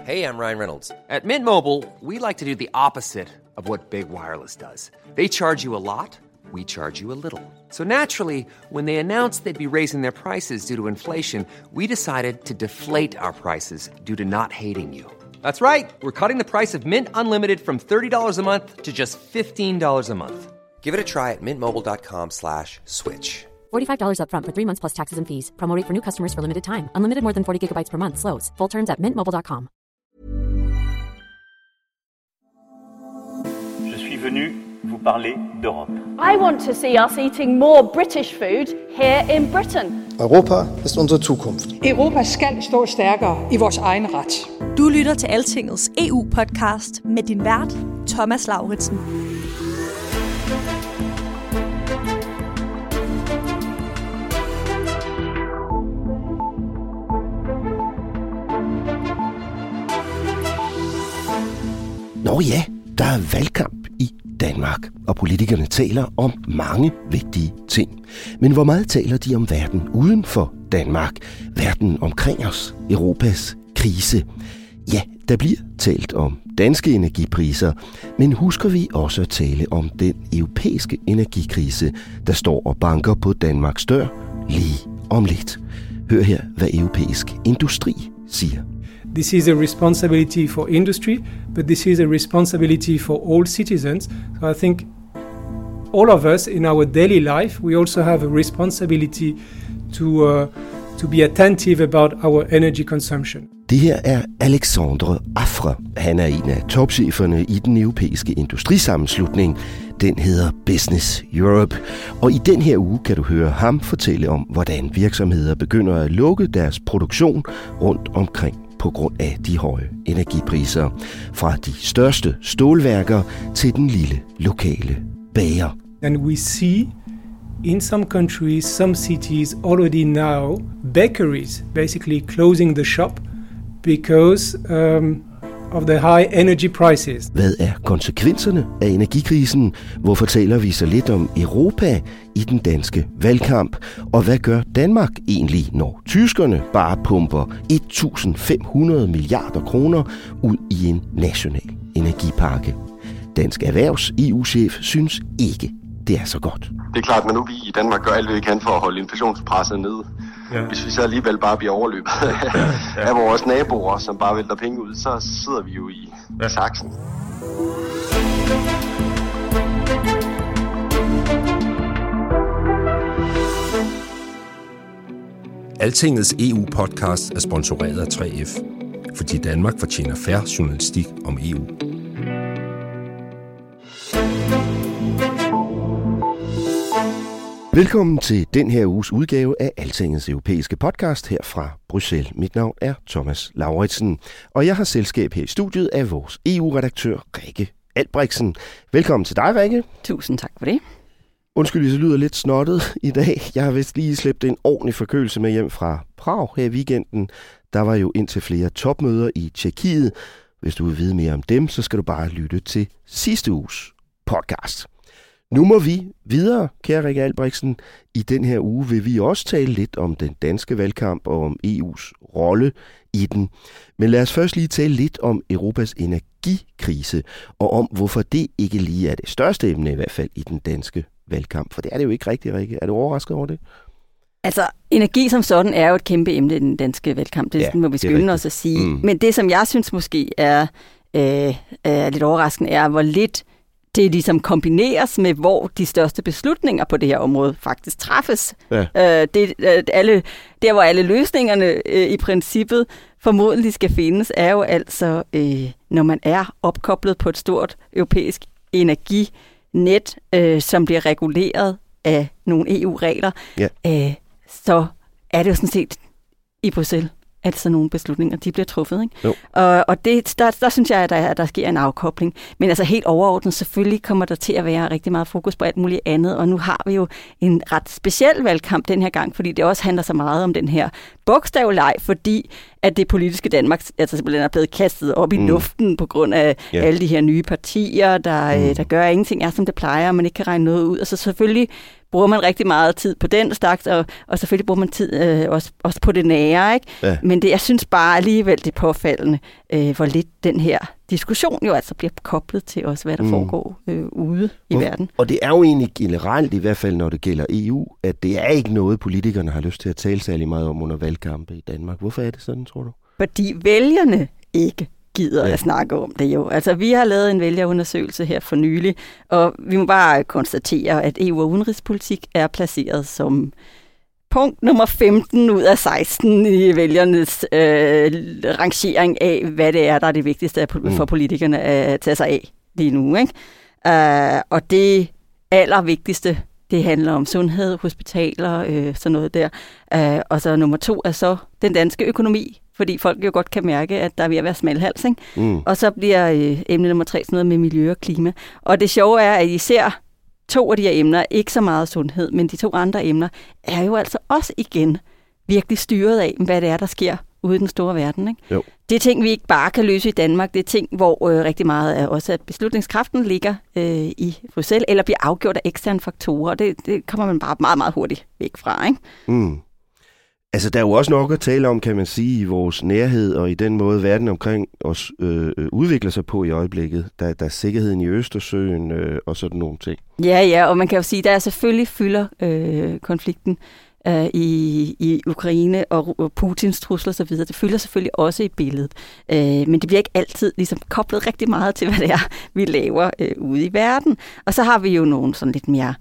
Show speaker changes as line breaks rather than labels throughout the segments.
Hey, I'm Ryan Reynolds. At Mint Mobile, we like to do the opposite of what Big Wireless does. They charge you a lot, we charge you a little. So naturally, when they announced they'd be raising their prices due to inflation, we decided to deflate our prices due to not hating you. That's right. We're cutting the price of Mint Unlimited from $30 a month to just $15 a month. Give it a try at mintmobile.com/switch.
$45 up front for 3 months plus taxes and fees. Promo rate for new customers for limited time. Unlimited more than 40 gigabytes per month. Slows full terms at mintmobile.com.
Je suis venu vous parler d'Europe.
I want to see us eating more British food here in Britain.
Europa ist unsere Zukunft.
Europa skal stå stærkere i vores egen ret.
Du lytter til Altingets EU-podcast med din vært, Thomas Lauritsen.
Nå ja, der er valgkamp i Danmark, og politikerne taler om mange vigtige ting. Men hvor meget taler de om verden uden for Danmark? Verden omkring os, Europas krise. Ja, der bliver talt om danske energipriser, men husker vi også at tale om den europæiske energikrise, der står og banker på Danmarks dør lige om lidt. Hør her, hvad europæisk industri siger.
This is a responsibility for industry, but this is a responsibility for all citizens. So I think all of us in our daily life, we also have a responsibility to be attentive about our energy consumption.
Det her er Alexandre Affre. Han er en af topcheferne i den europæiske industrisammenslutning. Den hedder Business Europe. Og i den her uge kan du høre ham fortælle om, hvordan virksomheder begynder at lukke deres produktion rundt omkring på grund af de høje energipriser. Fra de største stålværker til den lille lokale bager.
And we see in some countries, some cities already now, bakeries basically closing the shop because of the high energy prices.
Hvad er konsekvenserne af energikrisen? Hvorfor taler vi så lidt om Europa i den danske valgkamp? Og hvad gør Danmark egentlig, når tyskerne bare pumper 1.500 milliarder kroner ud i en national energipakke? Dansk Erhvervs EU-chef synes ikke, det er så godt.
Det er klart, at når vi i Danmark gør alt, hvad vi kan for at holde inflationspresset nede, hvis vi så alligevel bare bliver overløbet af vores naboer, som bare vælter penge ud, så sidder vi jo i saksen.
Altingets EU-podcast er sponsoreret af 3F, fordi Danmark fortjener fair journalistik om EU.
Velkommen til den her uges udgave af Altingets europæiske podcast her fra Bruxelles. Mit navn er Thomas Lauritsen, og jeg har selskab her i studiet af vores EU-redaktør Rikke Albrechtsen. Velkommen til dig, Rikke.
Tusind tak for det.
Undskyld, hvis jeg lyder lidt snottet i dag. Jeg har vist lige slæbt en ordentlig forkølelse med hjem fra Prag her i weekenden. Der var jo indtil flere topmøder i Tjekkiet. Hvis du vil vide mere om dem, så skal du bare lytte til sidste uges podcast. Nu må vi videre, kære Rikke Albrechtsen. I den her uge vil vi også tale lidt om den danske valgkamp og om EU's rolle i den. Men lad os først lige tale lidt om Europas energikrise, og om hvorfor det ikke lige er det største emne, i hvert fald i den danske valgkamp. For det er det jo ikke rigtigt, Rikke. Er du overrasket over det?
Altså, energi som sådan er jo et kæmpe emne i den danske valgkamp. Det må vi skynde os at sige. Men det, som jeg synes måske er lidt overraskende, er, hvor lidt det ligesom kombineres med, hvor de største beslutninger på det her område faktisk træffes. Ja. Der, hvor alle løsningerne i princippet formodentlig skal findes, er jo altså, når man er opkoblet på et stort europæisk energinet, som bliver reguleret af nogle EU-regler, så er det jo sådan set i Bruxelles, at sådan nogle beslutninger, de bliver truffet. Ikke? Og det, der synes jeg, at der sker en afkobling. Men altså helt overordnet, selvfølgelig kommer der til at være rigtig meget fokus på alt muligt andet, og nu har vi jo en ret speciel valgkamp den her gang, fordi det også handler så meget om den her bogstavleg, fordi at det politiske Danmark altså simpelthen er blevet kastet op i luften på grund af alle de her nye partier, der gør, at ingenting er, som det plejer, og man ikke kan regne noget ud. Og så selvfølgelig bruger man rigtig meget tid på den slags, og selvfølgelig bruger man tid også på det nære, ikke? Ja. Men jeg synes bare alligevel, det er påfaldende, hvor lidt den her diskussion jo altså bliver koblet til også, hvad der foregår ude i verden. Og
det er jo egentlig generelt, i hvert fald når det gælder EU, at det er ikke noget, politikerne har lyst til at tale særlig meget om under valgkampe i Danmark. Hvorfor er det sådan, tror du?
Fordi vælgerne ikke gider at snakke om det jo. Altså, vi har lavet en vælgerundersøgelse her for nylig, og vi må bare konstatere, at EU og udenrigspolitik er placeret som punkt nummer 15 ud af 16 i vælgernes rangering af, hvad det er, der er det vigtigste for politikerne at tage sig af lige nu, ikke? Og det allervigtigste, det handler om sundhed, hospitaler, sådan noget der. Og så nummer 2 er så den danske økonomi, fordi folk jo godt kan mærke, at der er ved at være smalhals, ikke? Og så bliver emne nummer 3 sådan noget med miljø og klima. Og det sjove er, at især 2 af de her emner, ikke så meget sundhed, men de 2 andre emner, er jo altså også igen virkelig styret af, hvad det er, der sker ude i den store verden, ikke? Jo. Det er ting, vi ikke bare kan løse i Danmark. Det er ting, hvor rigtig meget er også, at beslutningskraften ligger i Bruxelles, eller bliver afgjort af eksterne faktorer. Det kommer man bare meget, meget hurtigt væk fra, ikke?
Altså, der er jo også nok at tale om, kan man sige, i vores nærhed og i den måde, verden omkring os udvikler sig på i øjeblikket. Der er sikkerheden i Østersøen og sådan nogle ting.
Ja, og man kan jo sige, der selvfølgelig fylder konflikten i Ukraine og Putins trusler og så videre. Det fylder selvfølgelig også i billedet. Men det bliver ikke altid ligesom koblet rigtig meget til, hvad det er, vi laver ude i verden. Og så har vi jo nogle sådan lidt mere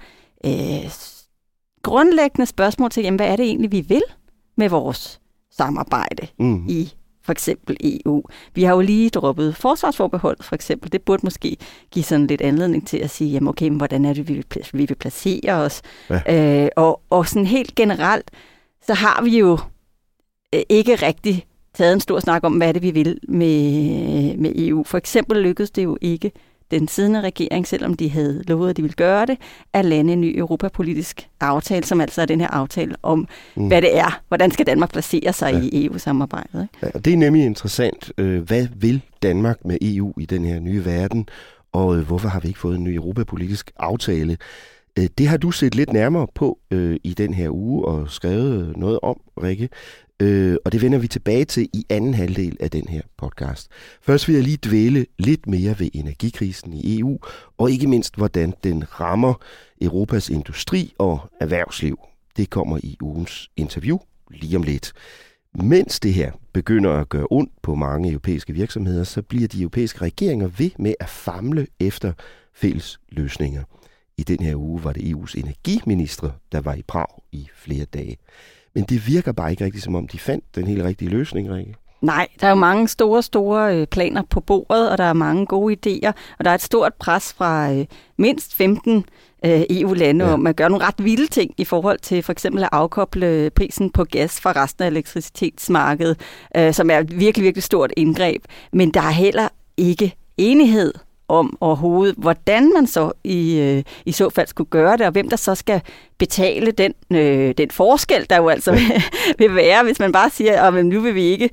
grundlæggende spørgsmål til, jamen, hvad er det egentlig, vi vil med vores samarbejde i for eksempel EU. Vi har jo lige droppet forsvarsforbehold, for eksempel. Det burde måske give sådan lidt anledning til at sige, jamen okay, men hvordan er det, vi vil placere os? Ja. Og sådan helt generelt, så har vi jo ikke rigtig taget en stor snak om, hvad er det, vi vil med EU. For eksempel lykkedes det jo ikke den siddende regering, selvom de havde lovet, at de ville gøre det, at lande en ny europapolitisk aftale, som altså er den her aftale om, hvad det er. Hvordan skal Danmark placere sig i EU-samarbejdet? Ikke?
Ja, og det er nemlig interessant. Hvad vil Danmark med EU i den her nye verden, og hvorfor har vi ikke fået en ny europapolitisk aftale? Det har du set lidt nærmere på i den her uge og skrevet noget om, Rikke. Og det vender vi tilbage til i anden halvdel af den her podcast. Først vil jeg lige dvæle lidt mere ved energikrisen i EU, og ikke mindst, hvordan den rammer Europas industri og erhvervsliv. Det kommer i ugens interview lige om lidt. Mens det her begynder at gøre ondt på mange europæiske virksomheder, så bliver de europæiske regeringer ved med at famle efter fælles løsninger. I den her uge var det EU's energiministre, der var i Prag i flere dage. Men det virker bare ikke rigtigt, som om de fandt den helt rigtige løsning, Rikke.
Nej, der er jo mange store planer på bordet, og der er mange gode idéer, og der er et stort pres fra mindst 15 EU-lande om at gøre nogle ret vilde ting i forhold til for eksempel at afkoble prisen på gas fra resten af elektricitetsmarkedet, som er et virkelig, virkelig stort indgreb. Men der er heller ikke enighed om overhovedet, hvordan man så i så fald skulle gøre det, og hvem der så skal betale den forskel, der jo altså vil være, hvis man bare siger, at nu vil vi ikke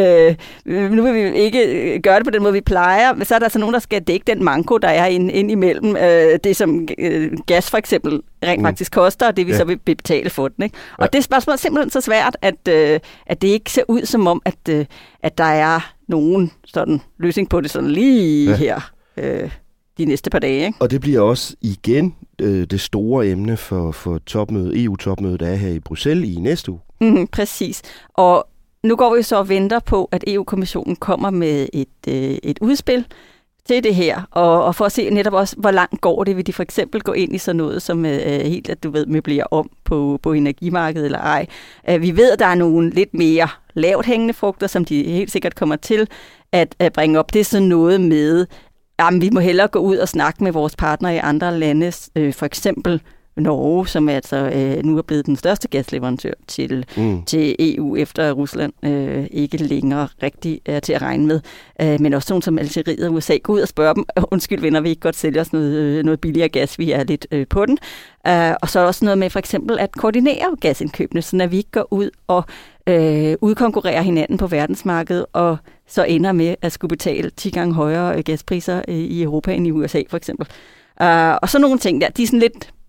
gøre det på den måde, vi plejer. Men så er der altså nogen, der skal dække den manko, der er ind imellem det, som gas for eksempel rent faktisk koster, og det vi så vil betale for den. Ikke? Og det spørgsmål er simpelthen så svært, at det ikke ser ud som om, at der er nogen sådan løsning på det sådan lige her. De næste par dage. Ikke?
Og det bliver også igen det store emne for EU-topmødet, der er her i Bruxelles i næste uge.
Præcis. Og nu går vi så og venter på, at EU-kommissionen kommer med et udspil til det her, og for at se netop også, hvor langt går det, vil de for eksempel gå ind i sådan noget, som helt, at du ved, møblerer om på energimarkedet eller ej. Vi ved, at der er nogle lidt mere lavt hængende frugter, som de helt sikkert kommer til at bringe op. Det er sådan noget med, jamen, vi må hellere gå ud og snakke med vores partnere i andre lande, for eksempel Norge, som altså nu er blevet den største gasleverandør til EU, efter at Rusland ikke længere rigtig er til at regne med. Men også sådan som Algeriet og USA, gå ud og spørge dem, undskyld venner, vi ikke godt sælge os noget billigere gas, vi er lidt på den. Og så er også noget med for eksempel at koordinere gasindkøbene, så at vi ikke går ud og udkonkurrerer hinanden på verdensmarkedet, og så ender med at skulle betale 10 gange højere gaspriser i Europa end i USA for eksempel. Og så nogle ting der, de er sådan lidt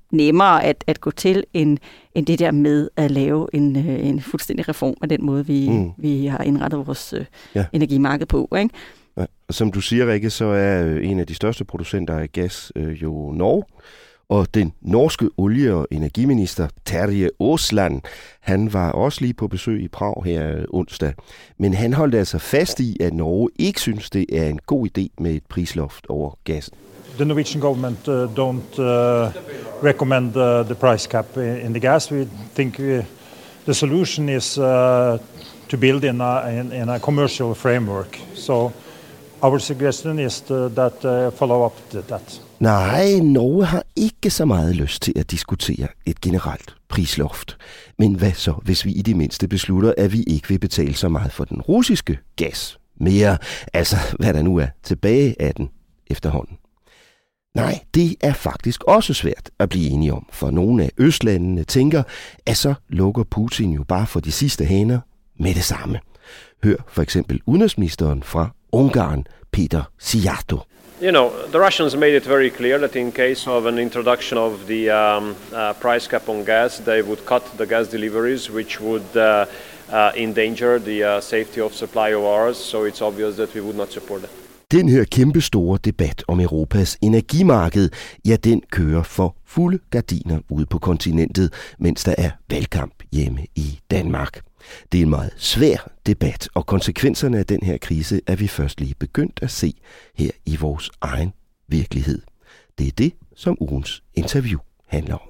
nemmere at gå til, end det der med at lave en fuldstændig reform af den måde, vi har indrettet vores energimarked på, ikke?
Ja. Som du siger, Rikke, så er en af de største producenter af gas jo Norge. Og den norske olie- og energiminister Terje Aasland, han var også lige på besøg i Prag her onsdag. Men han holdt altså fast i, at Norge ikke synes, det er en god idé med et prisloft over gassen.
The Norwegian government don't recommend the price cap in the gas. We think the solution is to build in a commercial framework. So our suggestion is that follow up that.
Nej, Norge har ikke så meget lyst til at diskutere et generelt prisloft. Men hvad så, hvis vi i det mindste beslutter, at vi ikke vil betale så meget for den russiske gas mere? Altså, hvad der nu er tilbage af den efterhånden. Nej, det er faktisk også svært at blive enige om, for nogle af østlandene tænker, at så lukker Putin jo bare for de sidste haner med det samme. Hør for eksempel udenrigsministeren fra Ungarn, Peter Szijjártó.
You know, the Russians made it very clear that in case of an introduction of the price cap on gas, they would cut the gas deliveries, which would endanger the safety of supply of ours. So it's obvious that we would not support it.
Den her kæmpe store debat om Europas energimarked, ja, den kører for fulde gardiner ude på kontinentet, mens der er valgkamp hjemme i Danmark. Det er en meget svær debat, og konsekvenserne af den her krise er vi først lige begyndt at se her i vores egen virkelighed. Det er det, som ugens interview handler om.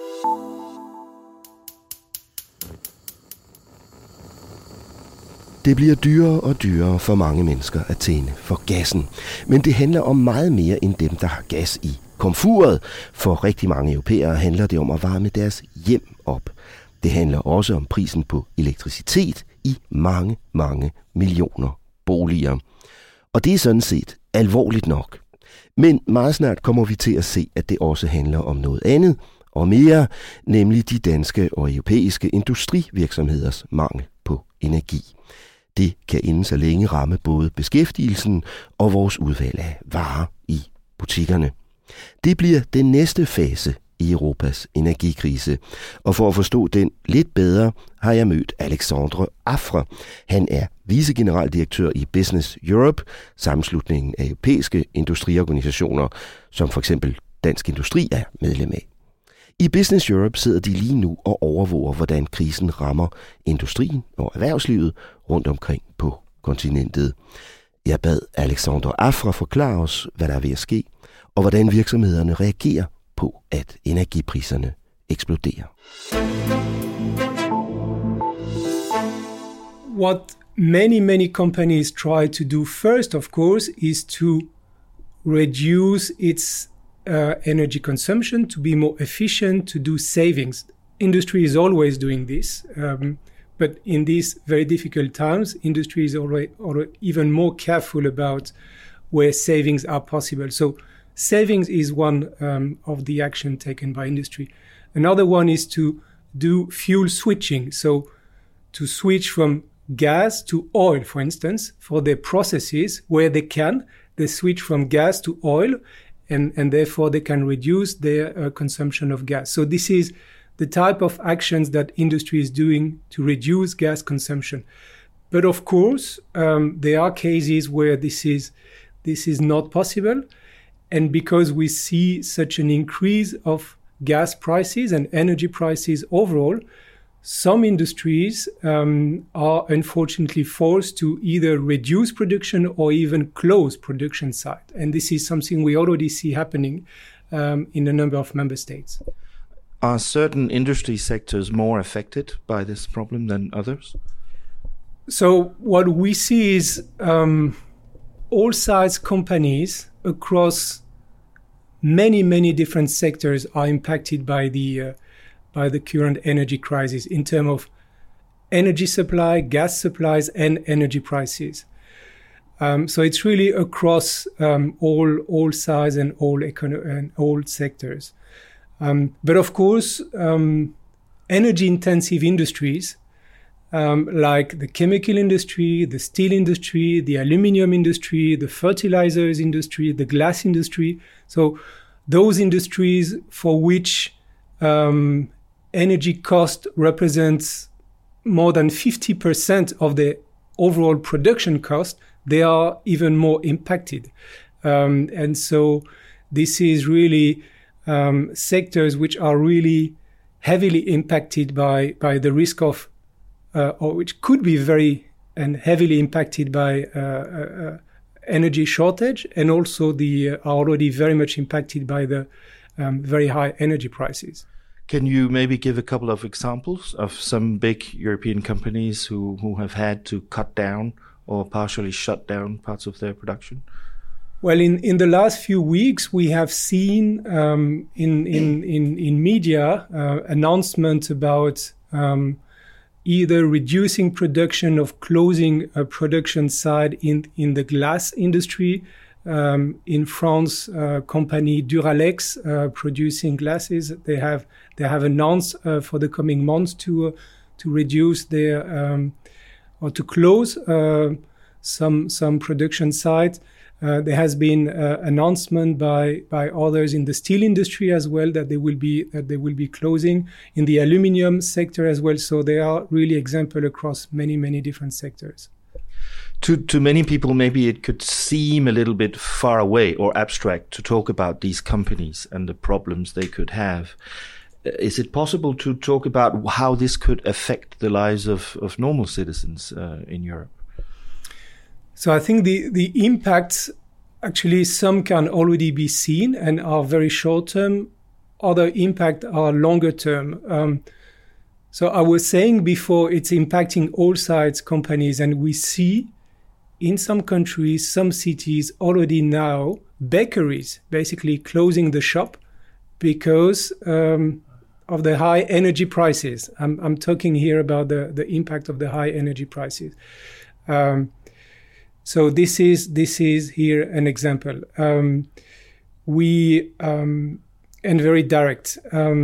Det bliver dyrere og dyrere for mange mennesker at tænde for gassen. Men det handler om meget mere end dem, der har gas i komfuret. For rigtig mange europæere handler det om at varme deres hjem op. Det handler også om prisen på elektricitet i mange, mange millioner boliger. Og det er sådan set alvorligt nok. Men meget snart kommer vi til at se, at det også handler om noget andet og mere, nemlig de danske og europæiske industrivirksomheders mangel på energi. Det kan inden så længe ramme både beskæftigelsen og vores udvalg af varer i butikkerne. Det bliver den næste fase i Europas energikrise, og for at forstå den lidt bedre, har jeg mødt Alexandre Affre. Han er vicegeneraldirektør i Business Europe, sammenslutningen af europæiske industriorganisationer, som for eksempel Dansk Industri er medlem af. I Business Europe sidder de lige nu og overvåger, hvordan krisen rammer industrien og erhvervslivet rundt omkring på kontinentet. Jeg bad Alexandre Affre forklare os, hvad der er ved at ske, og hvordan virksomhederne reagerer på, at energipriserne eksploderer.
What many companies try to do first, of course, is to reduce its energy consumption, to be more efficient, to do savings. Industry is always doing this, but in these very difficult times, industry is already even more careful about where savings are possible. So savings is one of the action taken by industry. Another one is to do fuel switching, so to switch from gas to oil, for instance, for their processes where they can, they switch from gas to oil, and therefore they can reduce their consumption of gas. So this is the type of actions that industry is doing to reduce gas consumption. But of course, there are cases where this is not possible, and because we see such an increase of gas prices and energy prices overall, some industries are unfortunately forced to either reduce production or even close production site. And this is something we already see happening in a number of member states.
Are certain industry sectors more affected by this problem than others?
So what we see is all size companies across many different sectors are impacted by the current energy crisis in terms of energy supply, gas supplies, and energy prices. So it's really across all sides and all sectors. But of course, energy-intensive industries like the chemical industry, the steel industry, the aluminium industry, the fertilizers industry, the glass industry. So those industries for which energy cost represents more than 50% of the overall production cost, they are even more impacted. And so this is really sectors which are really heavily impacted by the risk of, or which could be very and heavily impacted by energy shortage, and also are already very much impacted by the very high energy prices.
Can you maybe give a couple of examples of some big European companies who have had to cut down or partially shut down parts of their production?
Well, in the last few weeks, we have seen in media announcements about either reducing production or closing a production site in the glass industry. In France, company Duralex producing glasses, they have announced for the coming months to reduce their or to close some production sites. There has been announcement by others in the steel industry as well that they will be closing, in the aluminium sector as well. So they are really example across many different sectors.
To many people, maybe it could seem a little bit far away or abstract to talk about these companies and the problems they could have. Is it possible to talk about how this could affect the lives of normal citizens in Europe?
So I think the impacts, actually some can already be seen and are very short term. Other impacts are longer term. So I was saying before, it's impacting all sides companies, and we see in some countries, some cities already now, bakeries basically closing the shop because of the high energy prices. I'm talking here about the impact of the high energy prices. So this is here an example. And very direct.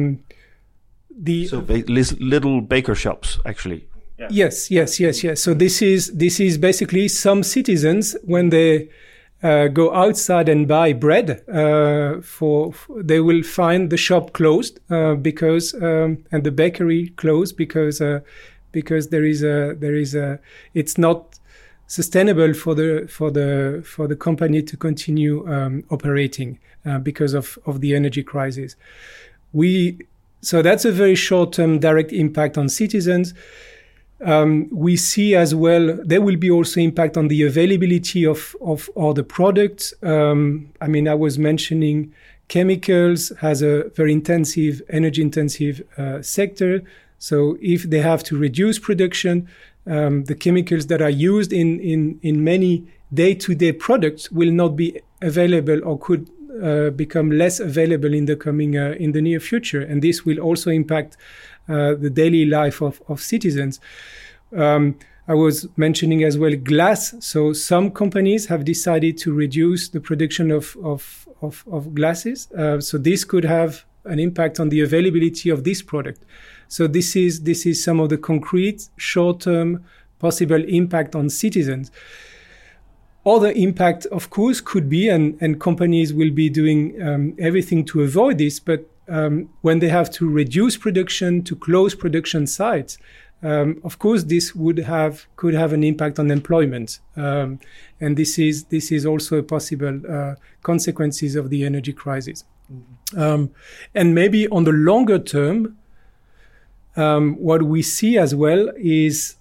Little baker shops, actually.
Yeah. Yes. So this is basically some citizens, when they go outside and buy bread, they will find the shop closed because and the bakery closed because there is a it's not sustainable for the company to continue operating because of the energy crisis. So that's a very short-term direct impact on citizens. We see as well, there will be also impact on the availability of all the products. I was mentioning chemicals has a very energy-intensive sector. So if they have to reduce production, the chemicals that are used in many day-to-day products will not be available or could become less available in the near future, and this will also impact the daily life of citizens. I was mentioning as well glass. So some companies have decided to reduce the production of glasses. So this could have an impact on the availability of this product. So this is some of the concrete short-term possible impact on citizens. Other impact, of course, could be, and companies will be doing everything to avoid this, but when they have to reduce production, to close production sites, of course, this could have an impact on employment, and this is also a possible consequences of the energy crisis. And maybe on the longer term, what we see as well is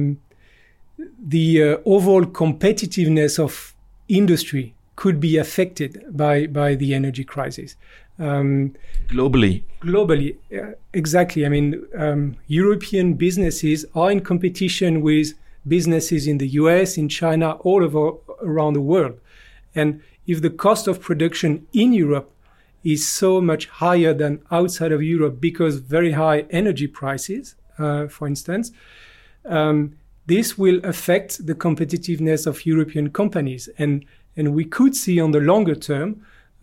the overall competitiveness of industry could be affected by the energy crisis.
Globally,
exactly. European businesses are in competition with businesses in the US, in China, all over around the world. And if the cost of production in Europe is so much higher than outside of Europe because very high energy prices, for instance, this will affect the competitiveness of European companies. And we could see on the longer term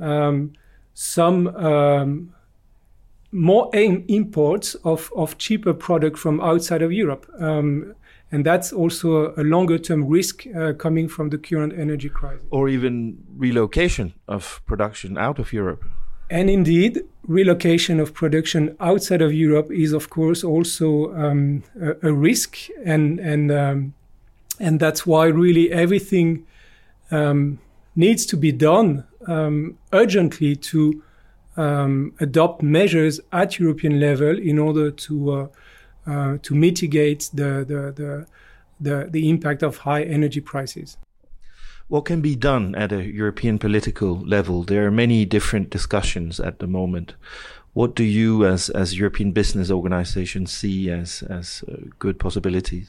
some more imports of cheaper product from outside of Europe. And that's also a longer-term risk coming from the current energy crisis.
Or even relocation of production out of Europe.
And indeed, relocation of production outside of Europe is, of course, also a risk, and that's why really everything needs to be done urgently to adopt measures at European level in order to mitigate the impact of high energy prices.
What can be done at a European political level? There are many different discussions at the moment. What do you, as European business organizations, see as good possibilities?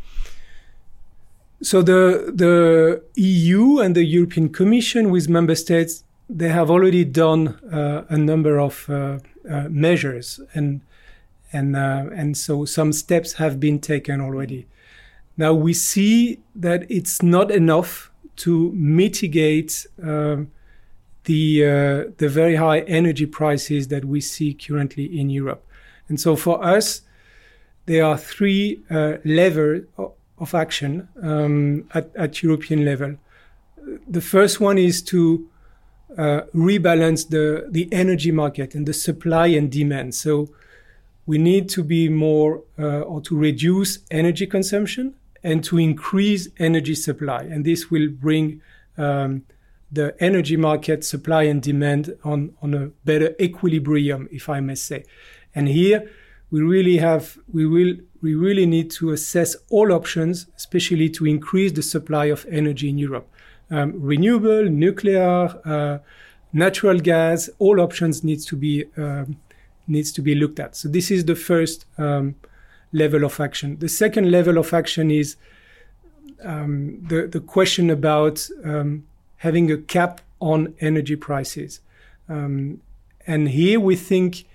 So the EU and the European Commission with member states, they have already done a number of measures, and so some steps have been taken already. Now we see that it's not enough to mitigate the very high energy prices that we see currently in Europe. And so for us, there are three levels of action at European level. The first one is to rebalance the energy market and the supply and demand. So we need to be more or to reduce energy consumption and to increase energy supply. And this will bring the energy market supply and demand on a better equilibrium, if I may say. And here we really need to assess all options, especially to increase the supply of energy in Europe. Renewable, nuclear, natural gas, all options needs to be looked at. So this is the first level of action. The second level of action is the question about having a cap on energy prices. And here we think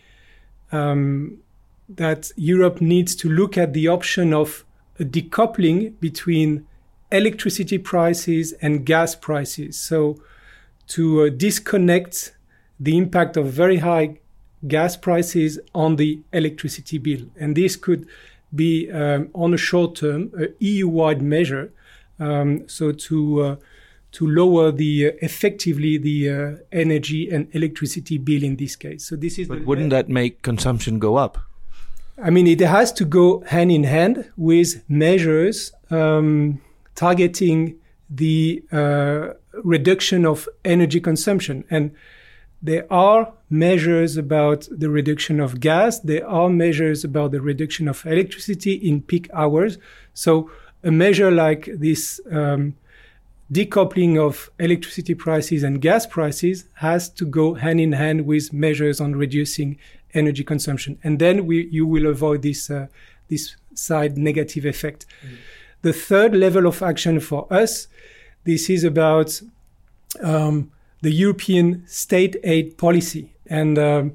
that Europe needs to look at the option of a decoupling between electricity prices and gas prices. So to disconnect the impact of very high gas prices on the electricity bill. And this could be on a short term, an EU-wide measure, so to lower effectively the energy and electricity bill in this case. So this is.
But wouldn't that make consumption go up?
I mean, it has to go hand in hand with measures targeting the reduction of energy consumption. And there are measures about the reduction of gas. There are measures about the reduction of electricity in peak hours. So a measure like this decoupling of electricity prices and gas prices has to go hand in hand with measures on reducing energy consumption. And then you will avoid this side negative effect. Mm. The third level of action for us, this is about the European state aid policy. And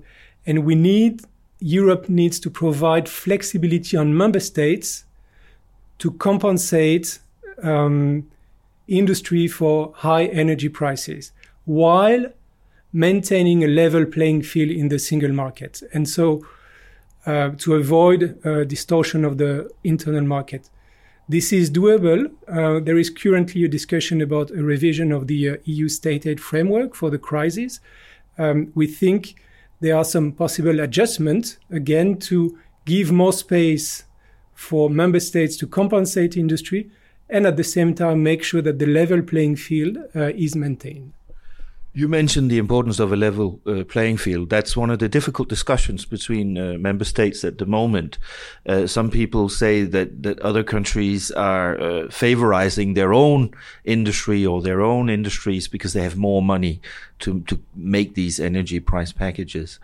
Europe needs to provide flexibility on member states to compensate industry for high energy prices while maintaining a level playing field in the single market. And so to avoid distortion of the internal market. This is doable. There is currently a discussion about a revision of the EU state aid framework for the crisis. We think there are some possible adjustments, again, to give more space for member states to compensate industry and at the same time make sure that the level playing field is maintained.
You mentioned the importance of a level playing field. That's one of the difficult discussions between member states at the moment. Some people say that other countries are favorizing their own industry or their own industries because they have more money to make these energy price packages.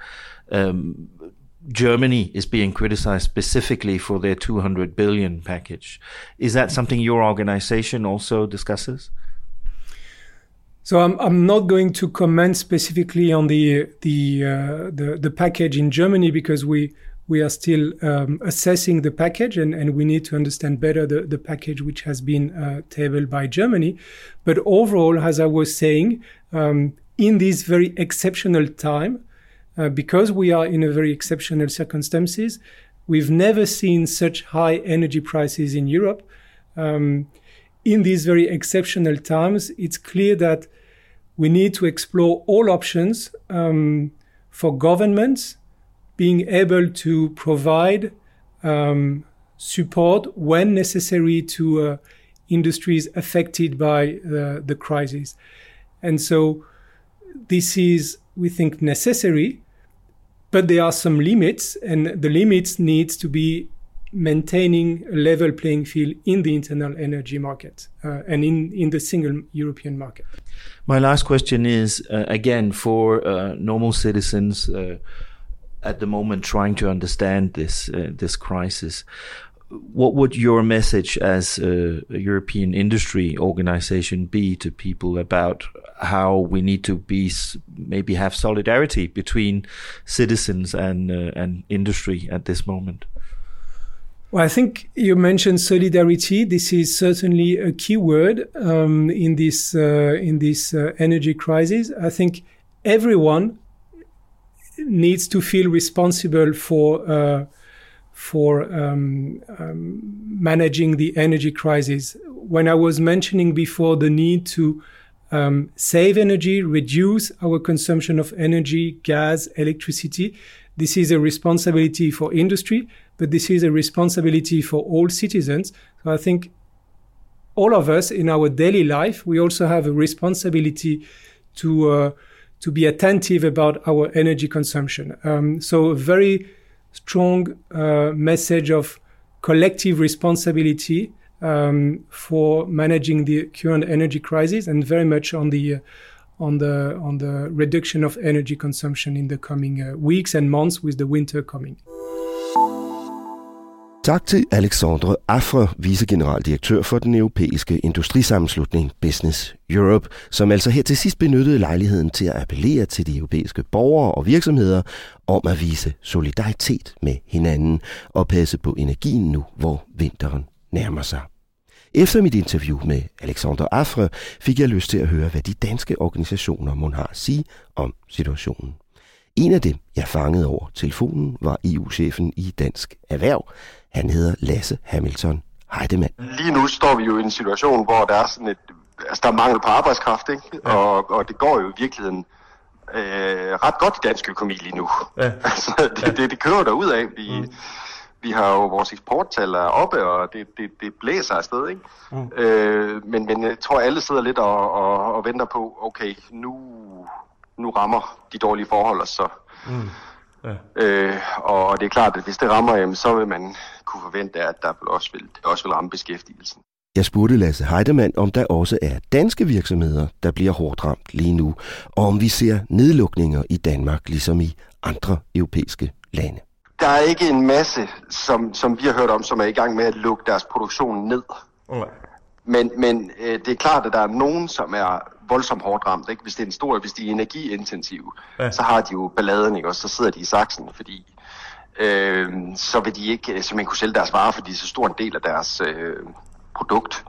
Germany is being criticized specifically for their 200 billion package. Is that something your organization also discusses?
So I'm not going to comment specifically on the package in Germany because we are still assessing the package and we need to understand better the package which has been tabled by Germany. But overall, as I was saying, in this very exceptional time, because we are in a very exceptional circumstances, we've never seen such high energy prices in Europe. In these very exceptional times, it's clear that we need to explore all options for governments being able to provide support when necessary to industries affected by the crisis. And so this is, we think, necessary, but there are some limits, and the limits needs to be maintaining a level playing field in the internal energy market and in the single European market.
My last question is, again, for normal citizens at the moment trying to understand this crisis, what would your message as a European industry organization be to people about how we need to maybe have solidarity between citizens and industry at this moment?
Well, I think you mentioned solidarity. This is certainly a key word in this energy crisis. I think everyone needs to feel responsible for managing the energy crisis. When I was mentioning before the need to save energy, reduce our consumption of energy, gas, electricity, this is a responsibility for industry, but this is a responsibility for all citizens. So I think all of us in our daily life, we also have a responsibility to be attentive about our energy consumption. So a very strong message of collective responsibility for managing the current energy crisis, and very much on the reduction of energy consumption in the coming weeks and months with the winter coming.
Tak til Alexandre Affre, vicegeneraldirektør for den europæiske industrisammenslutning Business Europe, som altså her til sidst benyttede lejligheden til at appellere til de europæiske borgere og virksomheder om at vise solidaritet med hinanden og passe på energien nu, hvor vinteren nærmer sig. Efter mit interview med Alexandre Affre fik jeg lyst til at høre, hvad de danske organisationer mon har at sige om situationen. En af dem, jeg fangede over telefonen, var EU-chefen i Dansk Erhverv. Han hedder Lasse Hamilton Heidemann.
Lige nu står vi jo i en situation, hvor der er sådan der er mangel på arbejdskraft, ikke? Ja. Og det går jo i virkeligheden ret godt i dansk økonomi lige nu. Ja. Altså, det kører der ud af. Vi har jo vores eksporttal er oppe, og det blæser afsted, ikke? Men jeg tror, alle sidder lidt og venter på, okay, nu rammer de dårlige forhold os så. Og det er klart, at hvis det rammer, jamen, så vil man kunne forvente, at det også vil ramme beskæftigelsen.
Jeg spurgte Lasse Heidemann, om der også er danske virksomheder, der bliver hårdt ramt lige nu, og om vi ser nedlukninger i Danmark, ligesom i andre europæiske lande.
Der er ikke en masse, som vi har hørt om, som er i gang med at lukke deres produktion ned. Men det er klart, at der er nogen, som er voldsomt hårdt ramt. Ikke? Hvis de er energiintensive, så har de jo balladen, ikke? Og så sidder de i saksen, fordi så vil de ikke simpelthen kunne sælge deres varer, fordi det er så stor en del af deres produkt.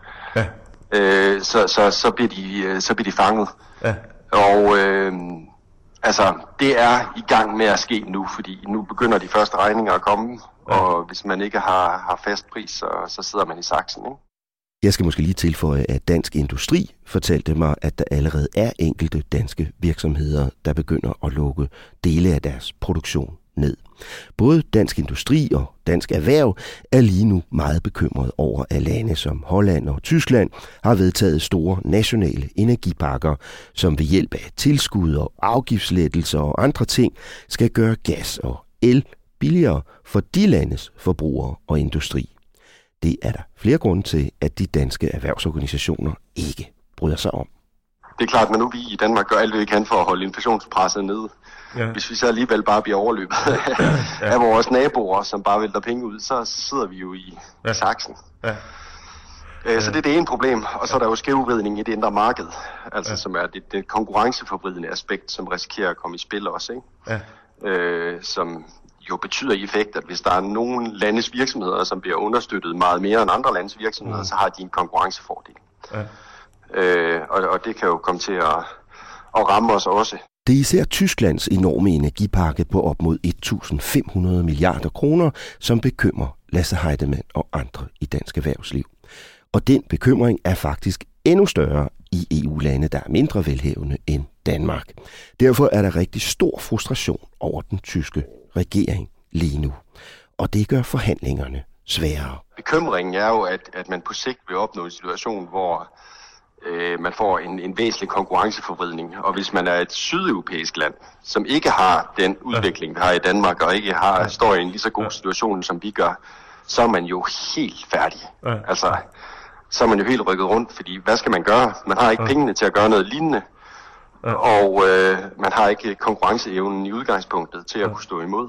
Så bliver de fanget. Og altså, det er i gang med at ske nu, fordi nu begynder de første regninger at komme, og hvis man ikke har fast pris, så sidder man i saksen, ikke?
Jeg skal måske lige tilføje, at Dansk Industri fortalte mig, at der allerede er enkelte danske virksomheder, der begynder at lukke dele af deres produktion ned. Både Dansk Industri og Dansk Erhverv er lige nu meget bekymret over, at lande som Holland og Tyskland har vedtaget store nationale energipakker, som ved hjælp af tilskud og afgiftslettelser og andre ting skal gøre gas og el billigere for de landes forbrugere og industri. Det er der flere grunde til, at de danske erhvervsorganisationer ikke bryder sig om.
Det er klart, at når nu vi i Danmark gør alt, hvad vi kan for at holde inflationspresset nede, hvis vi så alligevel bare bliver overløbet af vores naboer, som bare vælter penge ud, så sidder vi jo i saksen. Så det er det ene problem, og så er der jo skævvridning i det indre marked, altså som er det konkurrenceforvridende aspekt, som risikerer at komme i spil også, ikke? Som jo betyder i effekt, at hvis der er nogle landes virksomheder, som bliver understøttet meget mere end andre landes virksomheder, så har de en konkurrencefordel. Og det kan jo komme til at ramme os også.
Det er især Tysklands enorme energipakke på op mod 1.500 milliarder kroner, som bekymrer Lasse Heidemann og andre i dansk erhvervsliv. Og den bekymring er faktisk endnu større i EU-lande, der er mindre velhævende end Danmark. Derfor er der rigtig stor frustration over den tyske regering lige nu. Og det gør forhandlingerne sværere.
Bekymringen er jo, at man på sigt vil opnå en situation, hvor man får en væsentlig konkurrenceforvridning. Og hvis man er et sydeuropæisk land, som ikke har den udvikling, vi har i Danmark, og ikke står i en lige så god situation, som vi gør, så er man jo helt færdig. Altså, så er man jo helt rykket rundt, fordi hvad skal man gøre? Man har ikke pengene til at gøre noget lignende, og man har ikke konkurrenceevnen i udgangspunktet til at kunne stå imod.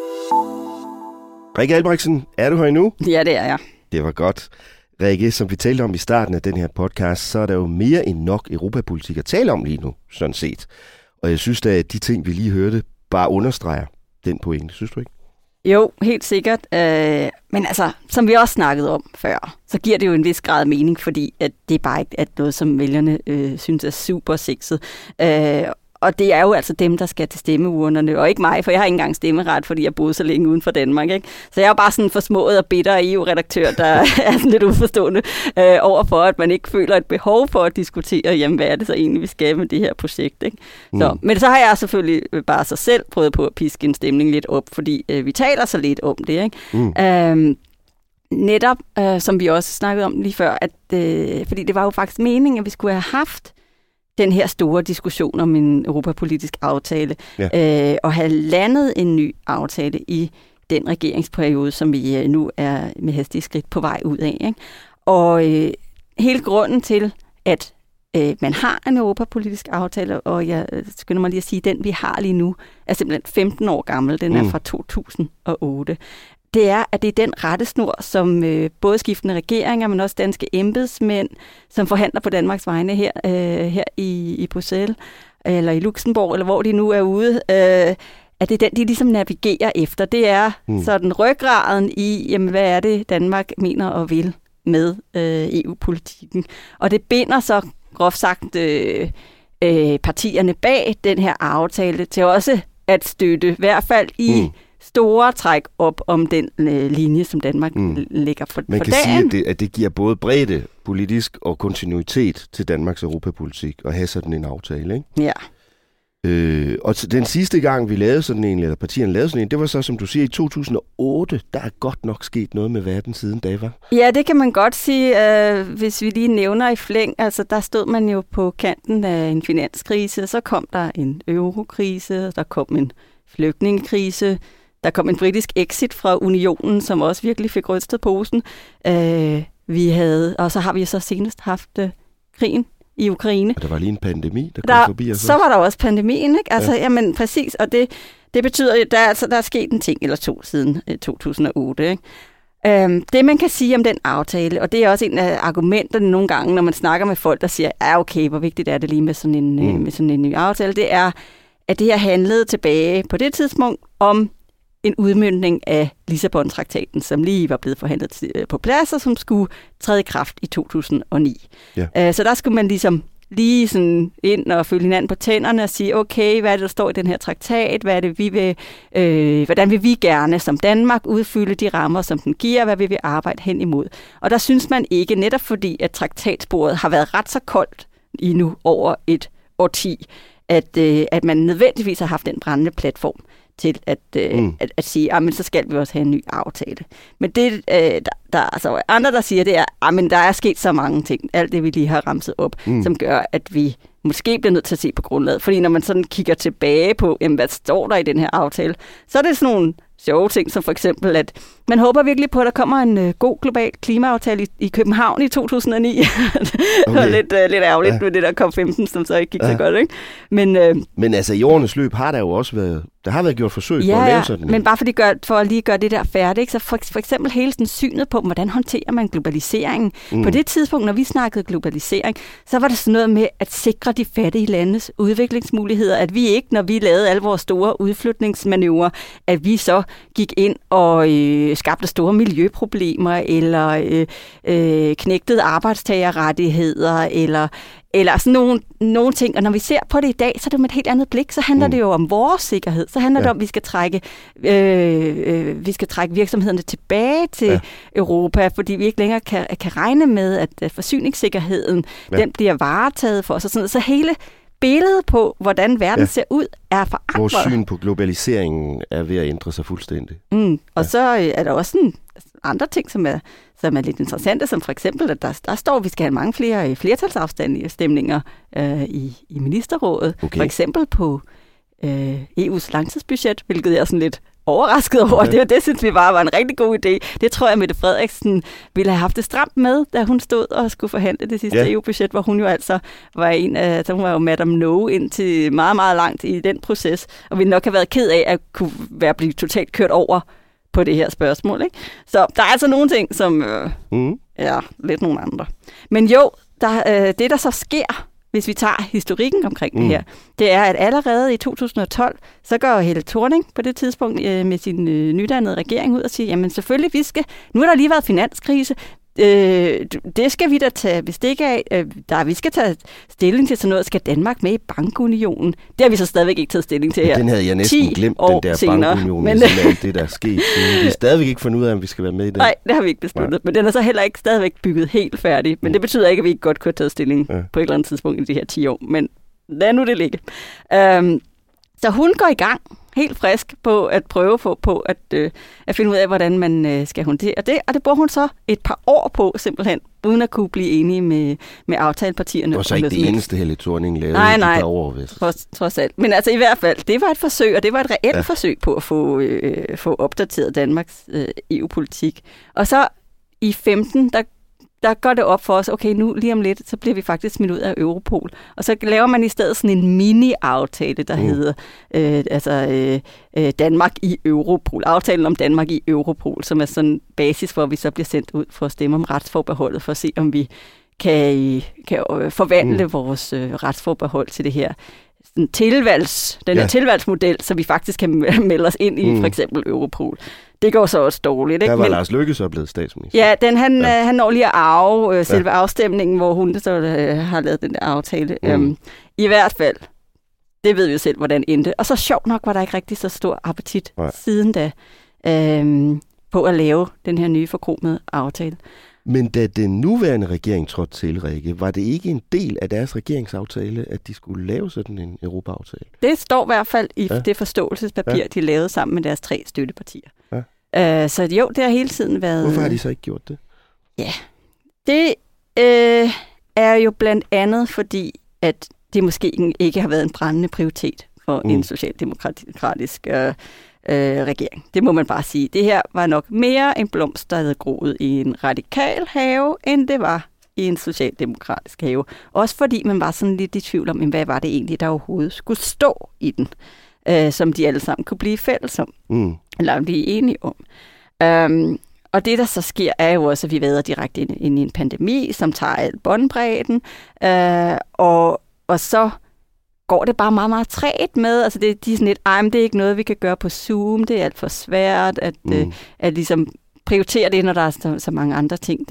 Rikke Albrechtsen, er du her endnu?
Ja, det er jeg.
Det var godt. Rikke, som vi talte om i starten af den her podcast, så er der jo mere end nok europapolitik at tale om lige nu, sådan set. Og jeg synes da, at de ting, vi lige hørte, bare understreger den pointe, synes du ikke?
Jo, helt sikkert. Men altså, som vi også snakkede om før, så giver det jo en vis grad af mening, fordi at det er bare ikke at noget, som vælgerne synes er super sexet. Og det er jo altså dem, der skal til stemmeurnerne, og ikke mig, for jeg har ikke engang stemmeret, fordi jeg boede så længe uden for Danmark. Ikke? Så jeg er jo bare sådan en forsmået og bitter EU-redaktør, der er sådan lidt uforstående overfor, at man ikke føler et behov for at diskutere, jamen hvad er det så egentlig, vi skal med det her projekt. Ikke? Så, men så har jeg selvfølgelig bare sig selv prøvet på at piske en stemning lidt op, fordi vi taler så lidt om det. Ikke? Netop, som vi også snakkede om lige før, at, fordi det var jo faktisk meningen, at vi skulle have haft den her store diskussion om en europapolitisk aftale, og have landet en ny aftale i den regeringsperiode, som vi nu er med hastige skridt på vej ud af. Ikke? Og hele grunden til, at man har en europapolitisk aftale, og jeg skynder mig lige at sige, at den vi har lige nu, er simpelthen 15 år gammel. Den er fra 2008. Det er, at det er den rettesnor, som både skiftende regeringer, men også danske embedsmænd, som forhandler på Danmarks vegne her i Bruxelles, eller i Luxembourg, eller hvor de nu er ude, at det er den, de ligesom navigerer efter. Det er sådan ryggraden i, jamen, hvad er det, Danmark mener og vil med EU-politikken. Og det binder så groft sagt partierne bag den her aftale til også at støtte, i hvert fald i store træk op om den linje, som Danmark lægger for dagen.
Man kan sige, at det giver både bredde politisk og kontinuitet til Danmarks europapolitik at have sådan en aftale, ikke?
Ja.
Og den sidste gang, vi lavede sådan en, eller partierne lavede sådan en, det var så, som du siger, i 2008. Der er godt nok sket noget med verden siden da, var?
Ja, det kan man godt sige, hvis vi lige nævner i flæng. Altså, der stod man jo på kanten af en finanskrise, og så kom der en eurokrise, der kom en flygtningekrise, der kom en britisk exit fra unionen, som også virkelig fik rystet posen. Og så har vi så senest haft krigen i Ukraine.
Og der var lige en pandemi, der kom forbi os.
Så var der også pandemien, ikke? Altså, jamen præcis, og det betyder, at der er sket en ting eller to siden 2008, ikke? Det man kan sige om den aftale, og det er også en af argumenterne nogle gange, når man snakker med folk, der siger, okay, hvor vigtigt er det lige med sådan en ny aftale, det er, at det her handlede tilbage på det tidspunkt om en udmøntning af Lissabon-traktaten, som lige var blevet forhandlet på plads, og som skulle træde i kraft i 2009. Ja. Så der skulle man ligesom lige sådan ind og følge hinanden på tænderne og sige, okay, hvad er det, der står i den her traktat? Hvad er det, vi vil, hvordan vil vi gerne som Danmark udfylde de rammer, som den giver? Hvad vil vi arbejde hen imod? Og der synes man ikke, netop fordi, at traktatsporet har været ret så koldt i nu over et årti, at man nødvendigvis har haft den brændende platform til at sige, men så skal vi også have en ny aftale. Men det, der er altså andre, der siger, det er, men der er sket så mange ting, alt det, vi lige har ramset op, som gør, at vi måske bliver nødt til at se på grundlaget. Fordi når man sådan kigger tilbage på, hvad står der i den her aftale, så er det sådan nogle sjove ting, som for eksempel, at man håber virkelig på, at der kommer en god global klimaaftale i København i 2009. Okay. lidt ærgerligt med det der COP15, som så ikke gik så godt, ikke?
Men altså i årenes løb har der jo også været gjort forsøg på at lave sådan.
Men bare for at lige gøre det der færdigt, så for eksempel hele den synet på, hvordan håndterer man globaliseringen. På det tidspunkt, når vi snakkede globalisering, så var det sådan noget med at sikre de fattige landes udviklingsmuligheder, at vi ikke, når vi lavede alle vores store udflytningsmanøvrer, at vi så gik ind og skabte store miljøproblemer, eller knægtede arbejdstagerrettigheder, eller sådan nogle ting. Og når vi ser på det i dag, så er det med et helt andet blik. Så handler det jo om vores sikkerhed. Så handler det om, at vi skal trække virksomhederne tilbage til Europa, fordi vi ikke længere kan regne med, at forsyningssikkerheden den bliver varetaget for os. Og sådan. Så hele billede på, hvordan verden ser ud, er forandret.
Vores syn på globaliseringen er ved at ændre sig fuldstændig.
Og så er der også andre ting, som er lidt interessante, som for eksempel, at der står, at vi skal have mange flere flertalsafstemninger i ministerrådet. Okay. For eksempel på EU's langtidsbudget, hvilket jeg er sådan lidt overrasket over. Okay. Det synes vi bare var en rigtig god idé. Det tror jeg, Mette Frederiksen ville have haft det stramt med, da hun stod og skulle forhandle det sidste EU-budget, hvor hun jo altså var hun var jo Madame No indtil meget, meget langt i den proces, og ville nok have været ked af at kunne blive totalt kørt over på det her spørgsmål. Ikke? Så der er altså nogle ting, som er lidt nogle andre. Men jo, det der så sker, hvis vi tager historikken omkring det her, det er, at allerede i 2012, så går Helle Thorning på det tidspunkt med sin nydannede regering ud og siger, jamen selvfølgelig, nu har der lige været finanskrise, det skal vi da tage bestik af. Vi skal tage stilling til sådan noget. Skal Danmark med i bankunionen? Det har vi så stadigvæk ikke taget stilling til her.
Den havde jeg næsten glemt, den der bankunion, men alt det, der er sket. Vi har stadigvæk ikke fundet ud af, om vi skal være med i den.
Nej, det har vi ikke besluttet. Nej. Men den er så heller ikke stadigvæk bygget helt færdig. Men det betyder ikke, at vi ikke godt kunne have taget stilling på et eller andet tidspunkt i de her 10 år. Men lad nu det ligge. Så hun går i gang helt frisk på at prøve på at finde ud af, hvordan man skal håndtere det. Og det bruger hun så et par år på, simpelthen, uden at kunne blive enige med aftalepartierne.
Det var så ikke det eneste, Helle Thorning lavede
nej,
i de par år, vist.
Trods alt. Men altså i hvert fald, det var et forsøg, og det var et reelt forsøg på at få opdateret Danmarks EU-politik. Og så i 15, der går det op for os, okay, nu lige om lidt, så bliver vi faktisk smidt ud af Europol. Og så laver man i stedet sådan en mini-aftale, der hedder Danmark i Europol. Aftalen om Danmark i Europol, som er sådan basis for, at vi så bliver sendt ud for at stemme om retsforbeholdet, for at se, om vi kan forvandle vores retsforbehold til det her tilvalgsmodel, så vi faktisk kan melde os ind i for eksempel Europol. Det går så også dårligt. Ikke?
Der var Lars Løkke så blevet statsminister.
Ja, han når lige at arve selve afstemningen, hvor hun så har lavet den der aftale. I hvert fald, det ved vi jo selv, hvordan endte. Og så sjovt nok var der ikke rigtig så stor appetit siden da på at lave den her nye forkromede aftale.
Men da den nuværende regering trådte til, Rikke, var det ikke en del af deres regeringsaftale, at de skulle lave sådan en Europa-aftale?
Det står i hvert fald i det forståelsespapir, de lavede sammen med deres 3 støttepartier. Ja. Så jo, det har hele tiden været...
Hvorfor har de så ikke gjort det?
Ja, det er jo blandt andet fordi, at det måske ikke har været en brændende prioritet for en socialdemokratisk regering. Det må man bare sige. Det her var nok mere en blomst, der havde groet i en radikal have, end det var i en socialdemokratisk have. Også fordi man var sådan lidt i tvivl om, hvad var det egentlig, der overhovedet skulle stå i den, som de alle sammen kunne blive fælles om. Eller blive enige om. Og det, der så sker, er jo også, at vi vader direkte ind i en pandemi, som tager alt båndbredden, og så går det bare meget, meget træt med. Altså de er sådan lidt, det er ikke noget, vi kan gøre på Zoom, det er alt for svært at ligesom prioritere det, når der er så mange andre ting,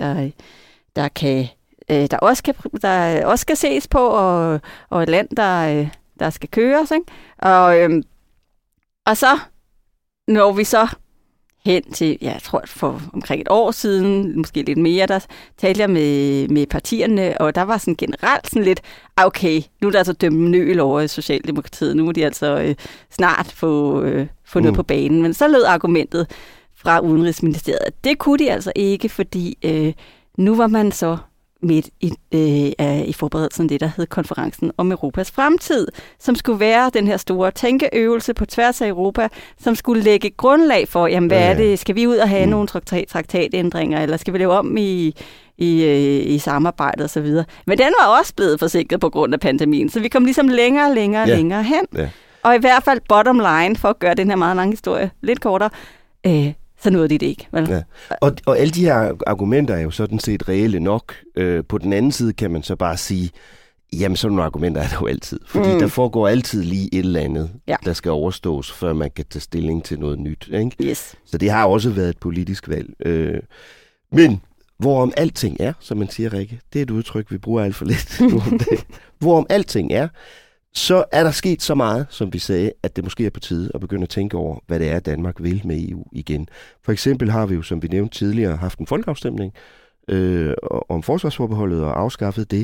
der også skal ses på, og et land, der skal køres. Ikke? Og så når vi så hen til, jeg tror for omkring et år siden, måske lidt mere, der talte jeg med partierne, og der var sådan generelt sådan lidt, okay, nu er der altså dømt nøl over i Socialdemokratiet, nu må de altså snart få noget på banen. Men så lød argumentet fra Udenrigsministeriet, at det kunne de altså ikke, fordi nu var man så midt i forberedelsen af det, der hed konferencen om Europas fremtid, som skulle være den her store tænkeøvelse på tværs af Europa, som skulle lægge grundlag for, jamen hvad er det, skal vi ud og have nogle traktatændringer, eller skal vi lave om i samarbejdet osv. Men den var også blevet forsinket på grund af pandemien, så vi kom ligesom længere hen. Ja. Og i hvert fald bottom line, for at gøre den her meget lange historie lidt kortere, så nåede de det ikke. Vel? Ja.
Og alle de her argumenter er jo sådan set reelle nok. På den anden side kan man så bare sige, jamen sådan nogle argumenter er der jo altid. Fordi der foregår altid lige et eller andet, der skal overstås, før man kan tage stilling til noget nyt. Ikke?
Yes.
Så det har også været et politisk valg. Men hvorom alting er, som man siger, Rikke, det er et udtryk, vi bruger alt for lidt. Hvorom alting er, så er der sket så meget, som vi sagde, at det måske er på tide at begynde at tænke over, hvad det er, Danmark vil med EU igen. For eksempel har vi jo, som vi nævnte tidligere, haft en folkeafstemning om forsvarsforbeholdet og afskaffet det.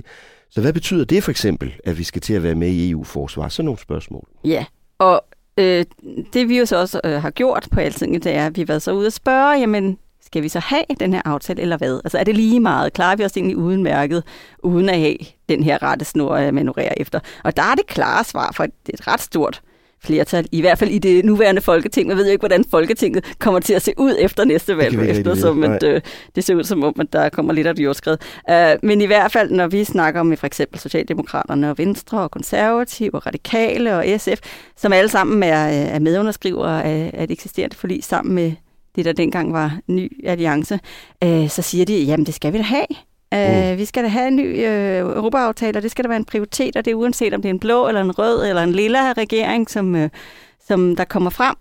Så hvad betyder det for eksempel, at vi skal til at være med i EU-forsvar? Sådan nogle spørgsmål.
Ja, og det vi jo så også har gjort på Altinget, det er, at vi har været så ude at spørge, jamen, skal vi så have den her aftale, eller hvad? Altså er det lige meget? Klarer vi os egentlig uden mærket, uden at have den her rettesnor at manøvrere efter? Og der er det klare svar, for det er et ret stort flertal, i hvert fald i det nuværende Folketing. Man ved jo ikke, hvordan Folketinget kommer til at se ud efter næste valg, eftersom det ser ud som om, at der kommer lidt af et jordskred. Men i hvert fald, når vi snakker med for eksempel Socialdemokraterne og Venstre og Konservative og Radikale og SF, som alle sammen er medunderskrivere af et eksisterende forlig sammen med det, der dengang var Ny Alliance, så siger de, jamen det skal vi da have. Vi skal da have en ny Europa-aftale, og det skal da være en prioritet, og det er uanset om det er en blå, eller en rød, eller en lilla regering, som der kommer frem.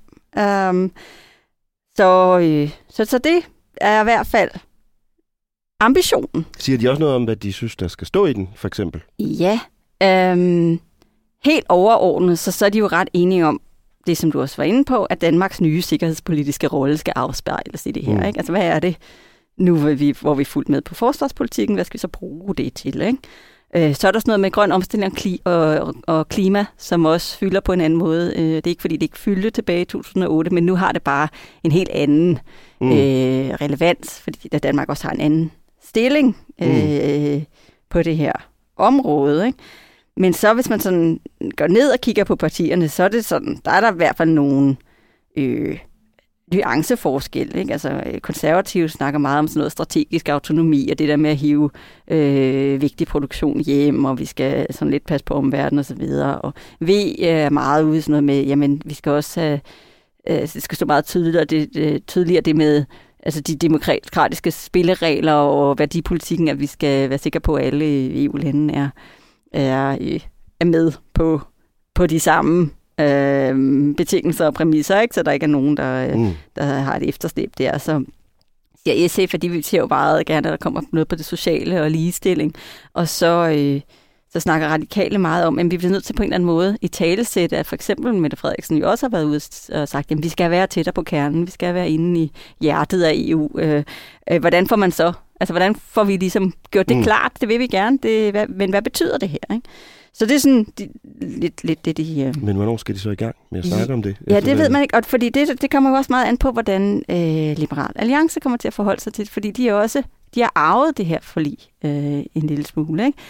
Så det er i hvert fald ambitionen.
Siger de også noget om, hvad de synes, der skal stå i den, for eksempel?
Ja. Helt overordnet, så er de jo ret enige om, det som du også var inde på, at Danmarks nye sikkerhedspolitiske rolle skal afspejles i det her. Ikke? Altså hvad er det nu, hvor vi er fuldt med på forsvarspolitikken? Hvad skal vi så bruge det til? Ikke? Så er der sådan noget med grøn omstilling og klima, som også fylder på en anden måde. Det er ikke fordi, det ikke fyldte tilbage i 2008, men nu har det bare en helt anden relevans, fordi Danmark også har en anden stilling på det her område. Ikke? Men så hvis man sådan går ned og kigger på partierne, så er det sådan, der er der i hvert fald nogle nuanceforskel. Ikke? Altså konservative snakker meget om sådan noget strategisk autonomi, og det der med at hive vigtig produktion hjem, og vi skal sådan lidt passe på omverdenen og så videre. Og V er meget ude sådan noget med, jamen vi skal også have, det skal stå meget tydeligere det med altså de demokratiske spilleregler og værdipolitikken, at vi skal være sikre på, at alle EU-lande er med på de samme betingelser og præmisser, ikke? Så der ikke er nogen, der har et efterslæb der. Så siger SF, fordi vi ser jo meget gerne, at der kommer noget på det sociale og ligestilling. Og så snakker Radikale meget om, at vi bliver nødt til på en eller anden måde i talesæt, at for eksempel Mette Frederiksen jo også har været ude og sagt, at vi skal være tættere på kernen, vi skal være inde i hjertet af EU. Hvordan får man så? Altså, hvordan får vi ligesom gjort det klart? Det vil vi gerne, men hvad betyder det her? Ikke? Så det er sådan lidt det, de... Men
hvornår skal de så i gang med at snakke om det?
Ja, det ved man ikke, og fordi det kommer jo også meget an på, hvordan Liberal Alliance kommer til at forholde sig til det, fordi de har arvet det her forlig en lille smule. Ikke?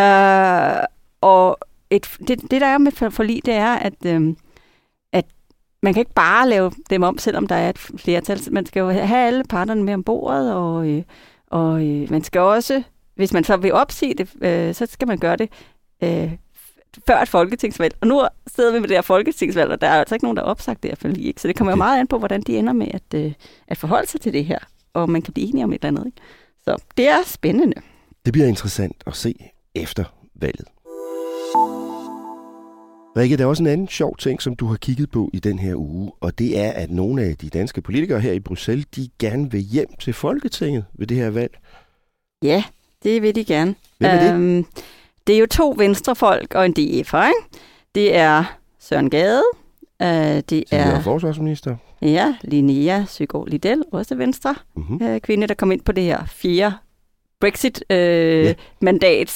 Og det, der er med forlig, det er, at man kan ikke bare lave dem om, selvom der er et flertal. Man skal jo have alle parterne med om bordet, og man skal også, hvis man så vil opsige det, så skal man gøre det før et folketingsvalg. Og nu sidder vi med det her folketingsvalg, og der er altså ikke nogen, der har opsagt det her forlig. Ikke? Så det kommer jo meget an på, hvordan de ender med at forholde sig til det her, og man kan blive enige om et eller andet. Ikke? Så det er spændende.
Det bliver interessant at se efter valget. Rikke, der er også en anden sjov ting, som du har kigget på i den her uge, og det er, at nogle af de danske politikere her i Bruxelles, de gerne vil hjem til Folketinget ved det her valg.
Ja, det vil de gerne.
Hvem er det?
Det er jo 2 venstrefolk og en DF'er, ikke? Det er Søren Gade. Det er
forsvarsminister.
Ja, Linnea Søgaard-Lidell, også venstre. Kvinde, der kom ind på det her 4. Brexit-mandat,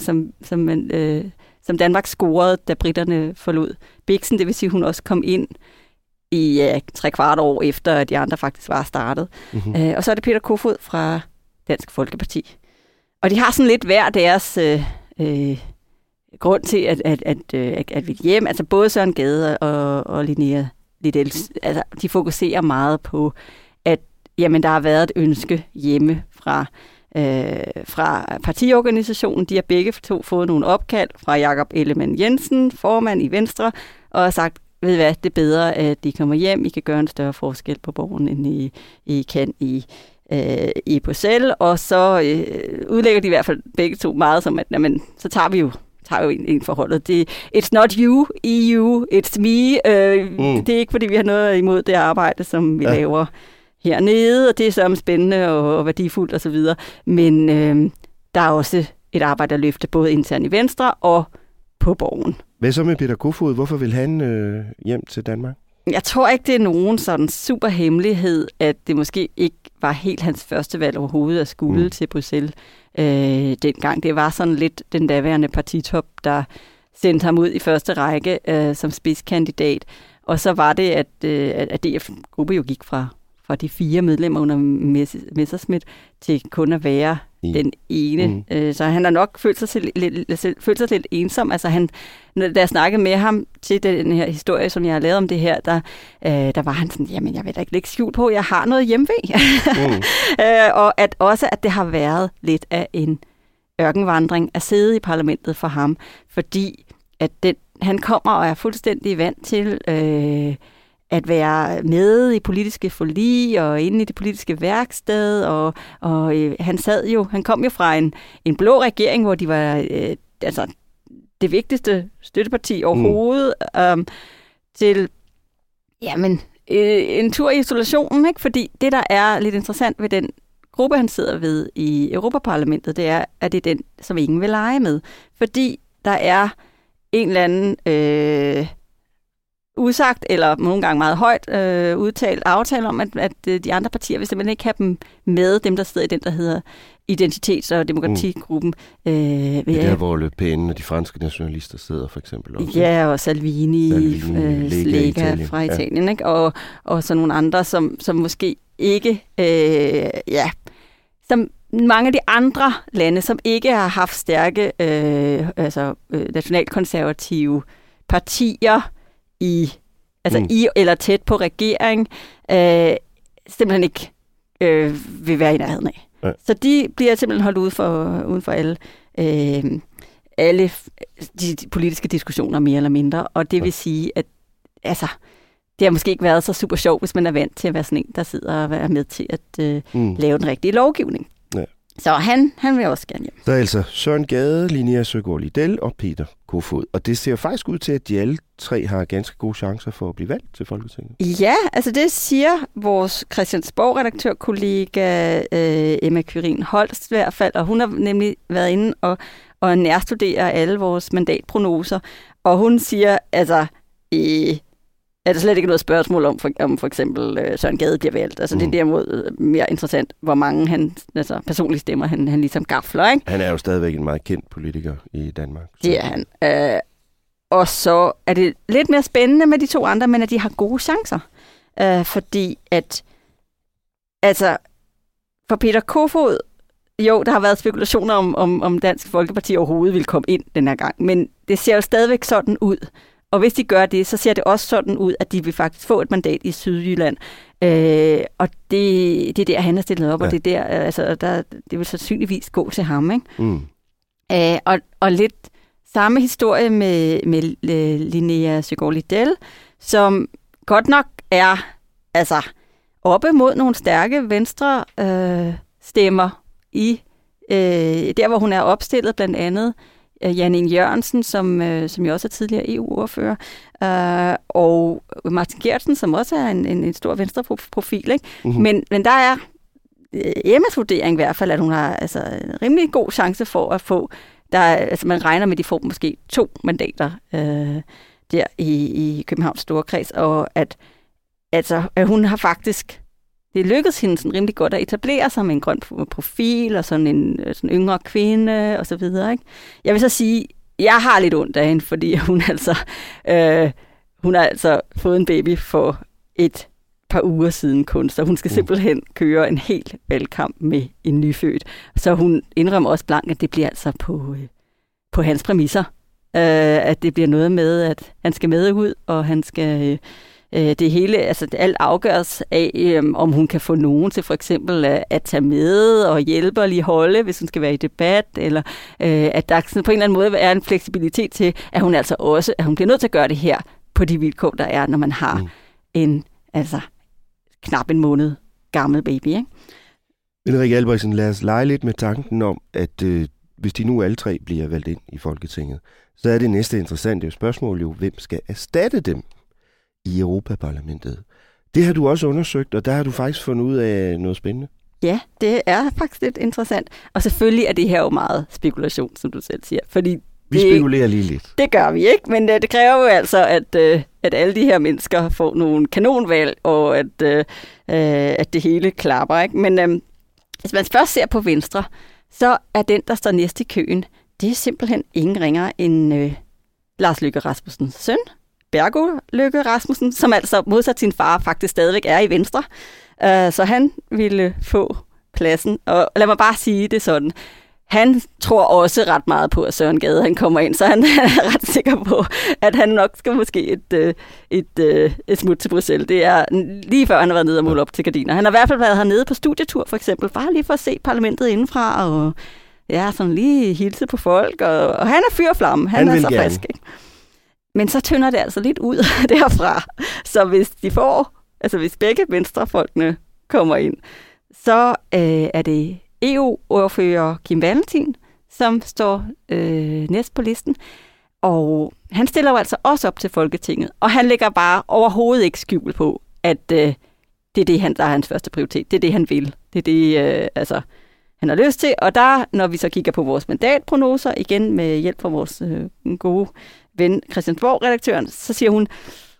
som Danmark scorede, da britterne forlod Bixen. Det vil sige, at hun også kom ind i 3/4 år efter, at de andre faktisk var startet. Og så er det Peter Kofod fra Dansk Folkeparti. Og de har sådan lidt hver deres grund til, at vi hjem. Altså både Søren Gade og Linnea Lidell, altså de fokuserer meget på, at jamen, der har været et ønske hjemme fra partiorganisationen. De har begge 2 fået nogle opkald fra Jakob Ellemann-Jensen, formand i Venstre, og har sagt, ved I hvad, det er bedre, at de kommer hjem. I kan gøre en større forskel på borgerne, end I kan i Bruxelles. Og så udlægger de i hvert fald begge 2 meget som, at jamen, så tager vi jo en forholdet. It's not you, EU, it's me. Det er ikke, fordi vi har noget imod det arbejde, som vi laver hernede, og det er så spændende og værdifuldt osv. Men der er også et arbejde at løfte både internt i Venstre og på borgen.
Hvad så med Peter Kofod? Hvorfor vil han hjem til Danmark?
Jeg tror ikke, det er nogen sådan super hemmelighed, at det måske ikke var helt hans første valg overhovedet at skulle til Bruxelles dengang. Det var sådan lidt den daværende partitop, der sendte ham ud i første række som spidskandidat. Og så var det, at DF-gruppe jo gik fra de 4 medlemmer under Messerschmidt til kun at være den ene. Så han har nok følt sig lidt ensom. Altså da jeg snakkede med ham til den her historie, som jeg har lavet om det her, der var han sådan, jamen jeg vil da ikke lægge skjul på, jeg har noget hjemve. Og at det har været lidt af en ørkenvandring at sidde i parlamentet for ham, fordi at han kommer og er fuldstændig vant til at være med i politiske forlig og inde i det politiske værksted, og han kom jo fra en blå regering, hvor de var det vigtigste støtteparti overhovedet, til en tur i isolationen, ikke? Fordi det, der er lidt interessant ved den gruppe, han sidder ved i Europaparlamentet, det er, at det er den, som ingen vil lege med. Fordi der er en eller anden udsagt, eller nogle gange meget højt udtalt aftale om, at de andre partier vil simpelthen ikke have dem med, dem der sidder i den, der hedder Identitets- og Demokratigruppen.
Det er der, hvor Le Pen og de franske nationalister sidder, for eksempel. Også.
Ja, og Salvini Lega fra Italien, ikke? Og så nogle andre, som måske ikke, som mange af de andre lande, som ikke har haft stærke nationalkonservative partier i eller tæt på regering, simpelthen ikke vil være i nærheden af. Ja. Så de bliver simpelthen holdt uden for alle de politiske diskussioner, mere eller mindre. Og det vil sige, at det har måske ikke været så super sjovt, hvis man er vant til at være sådan en, der sidder og er med til at lave den rigtige lovgivning. Ja. Så han vil også gerne hjem.
Der er altså Søren Gade, Linnéa Søgaard-Lidell og Peter Kofod. Og det ser faktisk ud til, at de alle 3 har ganske gode chancer for at blive valgt til Folketinget.
Ja, altså det siger vores Christiansborg-redaktørkollega Emma Quirin Holst i hvert fald, og hun har nemlig været inde og nærstudere alle vores mandatprognoser, og hun siger, er der slet ikke noget spørgsmål om for eksempel Søren Gade bliver valgt. Altså det er derimod mere interessant, hvor mange personlige stemmer han ligesom gafler, ikke?
Han er jo stadigvæk en meget kendt politiker i Danmark. Så.
Det er han. Og så er det lidt mere spændende med de 2 andre, men at de har gode chancer. Fordi at for Peter Kofod, jo, der har været spekulationer om Dansk Folkeparti overhovedet vil komme ind den her gang, men det ser jo stadigvæk sådan ud. Og hvis de gør det, så ser det også sådan ud, at de vil faktisk få et mandat i Sydjylland. Og det er der, han er stillet op, og det er der, det vil sandsynligvis gå til ham, ikke? Og lidt samme historie med Linnéa Søgaard-Lidell, som godt nok er oppe mod nogle stærke venstre stemmer i der, hvor hun er opstillet, blandt andet Jan Jørgensen, som jo også er tidligere EU-ordfører, og Martin Geertsen, som også er en stor venstreprofil, ikke? Men der er Emmas vurdering i hvert fald, at hun har en rimelig god chance for at få, man regner med, at de får måske 2 mandater der i Københavns Storkreds, og at hun har faktisk, det lykkedes hende sådan rimelig godt at etablere sig med en grøn profil, og sådan en yngre kvinde, og så videre, ikke? Jeg vil så sige, jeg har lidt ondt af hende, fordi hun har fået en baby for et par uger siden kun, så hun skal simpelthen køre en hel valgkamp med en nyfødt. Så hun indrømmer også blankt, at det bliver altså på hans præmisser, at det bliver noget med, at han skal med ud, og han skal det hele, alt afgøres af, om hun kan få nogen til for eksempel at tage med og hjælpe og lige holde, hvis hun skal være i debat, eller at der sådan på en eller anden måde er en fleksibilitet til, at hun at hun bliver nødt til at gøre det her på de vilkår, der er, når man har en knap en måned gammel baby, ikke?
Henrik Albrechtsen, lad os lege lidt med tanken om, at hvis de nu alle 3 bliver valgt ind i Folketinget, så er det næste interessante spørgsmål jo, hvem skal erstatte dem i Europaparlamentet. Det har du også undersøgt, og der har du faktisk fundet ud af noget spændende.
Ja, det er faktisk lidt interessant. Og selvfølgelig er det her jo meget spekulation, som du selv siger. Fordi
Vi spekulerer lige lidt.
Det gør vi ikke, men det kræver jo altså, at alle de her mennesker får nogle kanonvalg, og at det hele klapper. Ikke? Men hvis man først ser på Venstre, så er den, der står næst i køen, det er simpelthen ingen ringere end Lars Løkke Rasmussens søn, Bergo Løkke Rasmussen, som altså modsat sin far faktisk stadigvæk er i Venstre. Så han ville få pladsen. Og lad mig bare sige det sådan. Han tror også ret meget på, at Søren Gade han kommer ind, så han er ret sikker på, at han nok skal måske et smut til Bruxelles. Det er lige før han har været nede og måle op til gardiner. Han har i hvert fald været hernede på studietur for eksempel, bare lige for at se parlamentet indenfra, og sådan lige hilse på folk, og han er fyr og flamme. Han er så frisk, ikke? Men så tynder det altså lidt ud derfra. Så hvis begge venstrefolkene kommer ind, så er det EU-ordfører Kim Valentin, som står næst på listen. Og han stiller jo altså også op til Folketinget, og han lægger bare overhovedet ikke skjul på, at det er det, der er hans første prioritet. Det er det, han vil. Det er det, han har lyst til. Og når vi så kigger på vores mandatprognoser, igen med hjælp fra vores gode ven Christiansborg-redaktøren, så siger hun,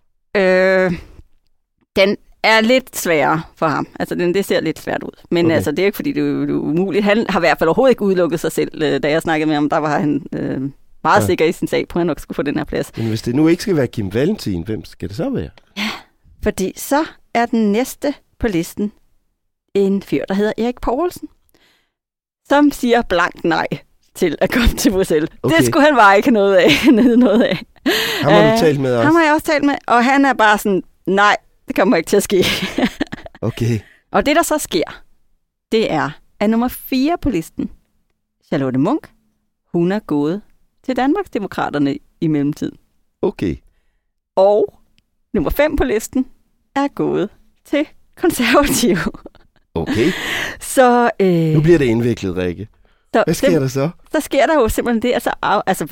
den er lidt sværere for ham. Altså, det ser lidt svært ud. Men det er ikke, fordi det er umuligt. Han har i hvert fald overhovedet ikke udelukket sig selv. Da jeg snakkede med ham, der var han meget sikker i sin sag på, at han nok skulle få den her plads.
Men hvis det nu ikke skal være Kim Valentin, hvem skal det så være?
Ja, fordi så er den næste på listen en fyr, der hedder Erik Poulsen, som siger blankt nej til at komme til Bruxelles. Okay. Det skulle han bare ikke have noget af.
Ham har du talt med også?
Ham har jeg også talt med, og han er bare sådan, nej, det kommer ikke til at ske.
Okay.
Og det, der så sker, det er, at nummer 4 på listen, Charlotte Munch, hun er gået til Danmarksdemokraterne i mellemtiden.
Okay.
Og nummer 5 på listen er gået til Konservative.
Okay.
Så,
nu bliver det indviklet, Rikke. Hvad sker der så?
Så sker der jo simpelthen det, altså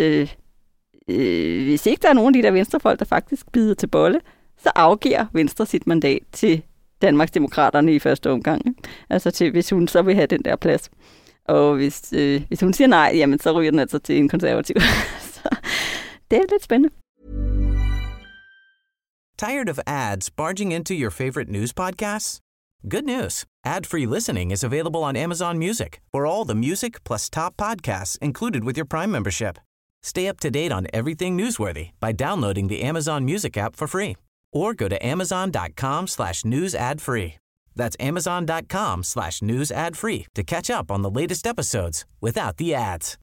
hvis ikke der er nogen af de der venstrefolk, der faktisk bider til bolle, så afgiver Venstre sit mandat til Danmarksdemokraterne i første omgang. Ikke? Altså hvis hun så vil have den der plads. Og hvis hun siger nej, jamen så ryger den altså til en konservativ. Så det er lidt spændende.
Tired of ads barging into your favorite news podcasts? Good news. Ad-free listening is available on Amazon Music for all the music plus top podcasts included with your Prime membership. Stay up to date on everything newsworthy by downloading the Amazon Music app for free. Or go to amazon.com/news-ad-free. That's amazon.com/news-ad-free to catch up on the latest episodes without the ads.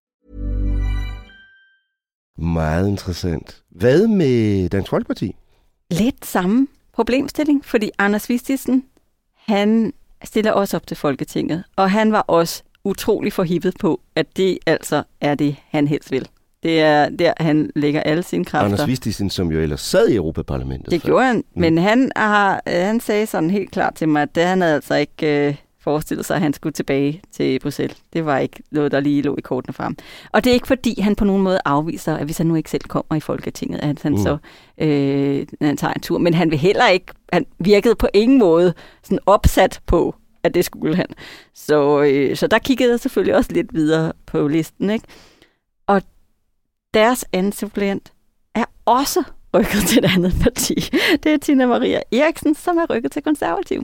Meget interessant. Hvad med Dansk Folkeparti?
Lidt samme problemstilling, fordi Anders Vistisen, han stiller også op til Folketinget, og han var også utrolig forhippet på, at det altså er det, han helst vil. Det er der, han lægger alle sine kræfter.
Anders Vistisen, som jo ellers sad i Europaparlamentet.
Det gjorde han, men han sagde sådan helt klart til mig, at han havde altså ikke forestillet sig, at han skulle tilbage til Bruxelles. Det var ikke noget, der lige lå i kortene frem. Og det er ikke fordi, han på nogen måde afviser, at hvis han nu ikke selv kommer i Folketinget, at han så han tager en tur. Men han vil heller ikke, han virkede på ingen måde sådan opsat på, at det skulle han. Så der kiggede jeg selvfølgelig også lidt videre på listen, ikke? Og deres anden suppleant er også rykket til et andet parti. Det er Tina Maria Eriksen, som er rykket til Konservativ.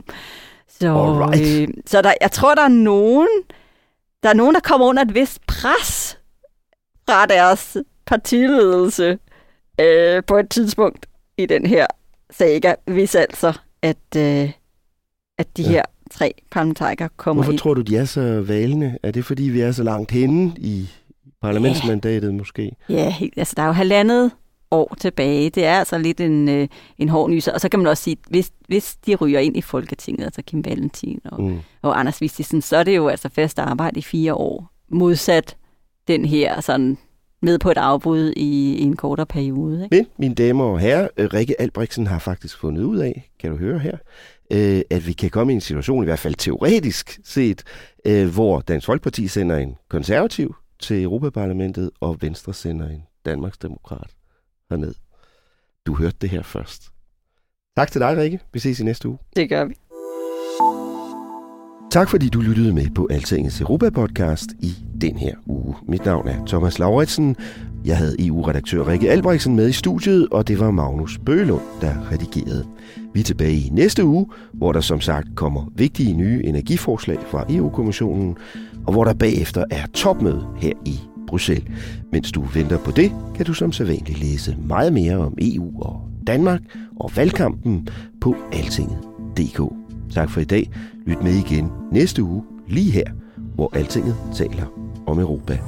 Så jeg tror, der er nogen, der kommer under et vist pres fra deres partiledelse på et tidspunkt i den her saga, hvis altså, at de her 3 parlamentarikere kommer ind.
Hvorfor tror du, de er så valende? Er det, fordi vi er så langt henne i parlamentsmandatet måske?
Ja, altså der er jo 1,5 år tilbage. Det er altså lidt en hård nyser. Og så kan man også sige, hvis de ryger ind i Folketinget, altså Kim Valentin og Anders Vistisen, så er det jo altså fast arbejde i 4 år. Modsat den her sådan med på et afbud i en kortere periode. Ikke?
Men, mine damer og herrer, Rikke Albrechtsen har faktisk fundet ud af, kan du høre her, at vi kan komme i en situation, i hvert fald teoretisk set, hvor Dansk Folkeparti sender en konservativ til Europaparlamentet, og Venstre sender en Danmarksdemokrat herned. Du hørte det her først. Tak til dig, Rikke. Vi ses i næste uge.
Det gør vi.
Tak fordi du lyttede med på Altingets Europa-podcast i den her uge. Mit navn er Thomas Lauritsen. Jeg havde EU-redaktør Rikke Albrechtsen med i studiet, og det var Magnus Bøgelund, der redigerede. Vi er tilbage i næste uge, hvor der som sagt kommer vigtige nye energiforslag fra EU-kommissionen, og hvor der bagefter er topmøde her i Bruxelles. Mens du venter på det, kan du som sædvanligt læse meget mere om EU og Danmark og valgkampen på altinget.dk. Tak for i dag. Lyt med igen næste uge, lige her, hvor Altinget taler om Europa.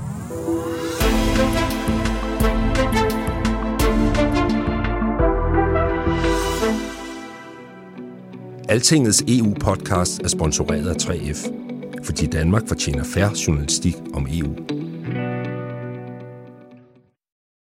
Altingets EU-podcast er sponsoreret af 3F, fordi Danmark fortjener fair journalistik om EU.